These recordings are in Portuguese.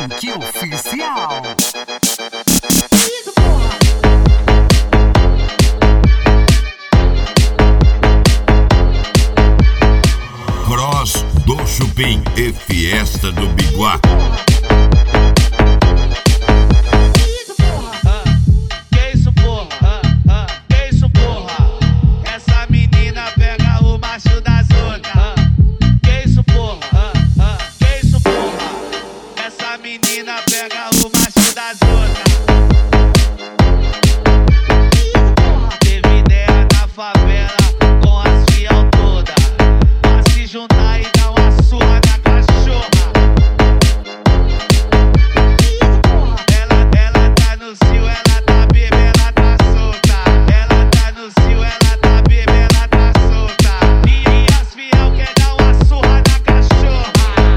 Funk Oficial. Cross do Chupim e Fiesta do Biguá. Menina pega o macho da zona. Teve ideia na favela com as fiel toda, pra se juntar e dar uma surra na cachorra. Ela tá no cio, ela tá bebê, ela tá solta. Ela tá no cio, ela tá bebê, ela tá solta. E as fiel quer dar uma surra na cachorra.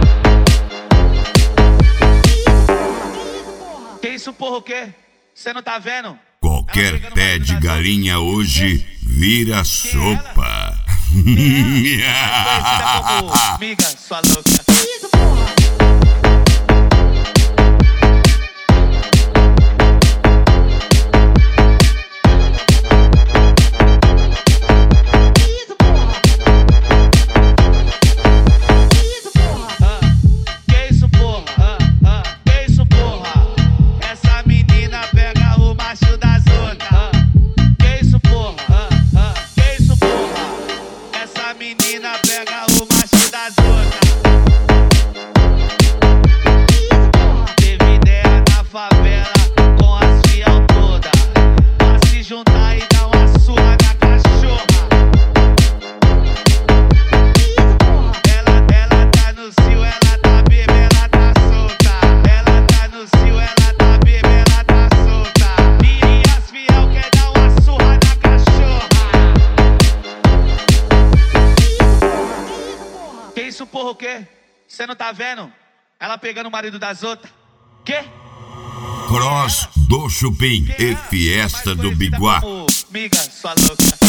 Que isso, porra, o quê? Você não tá vendo? Qualquer pé de galinha hoje vira sopa. Miga, sua louca. Menina pega o macho da zona. Teve ideia na favela com as fiel toda, pra se juntar e dar uma surra na cachorra. Ela tá no cio, ela tá bebê, ela tá solta. Ela tá no cio, ela tá bebê, ela tá solta. E as fiel quer dar uma surra na cachorra. Que isso, porra, o quê? Você não tá vendo? Ela pegando o marido das outras. Quê? Cross do Chupim e Fiesta do Biguá. Miga, sua louca.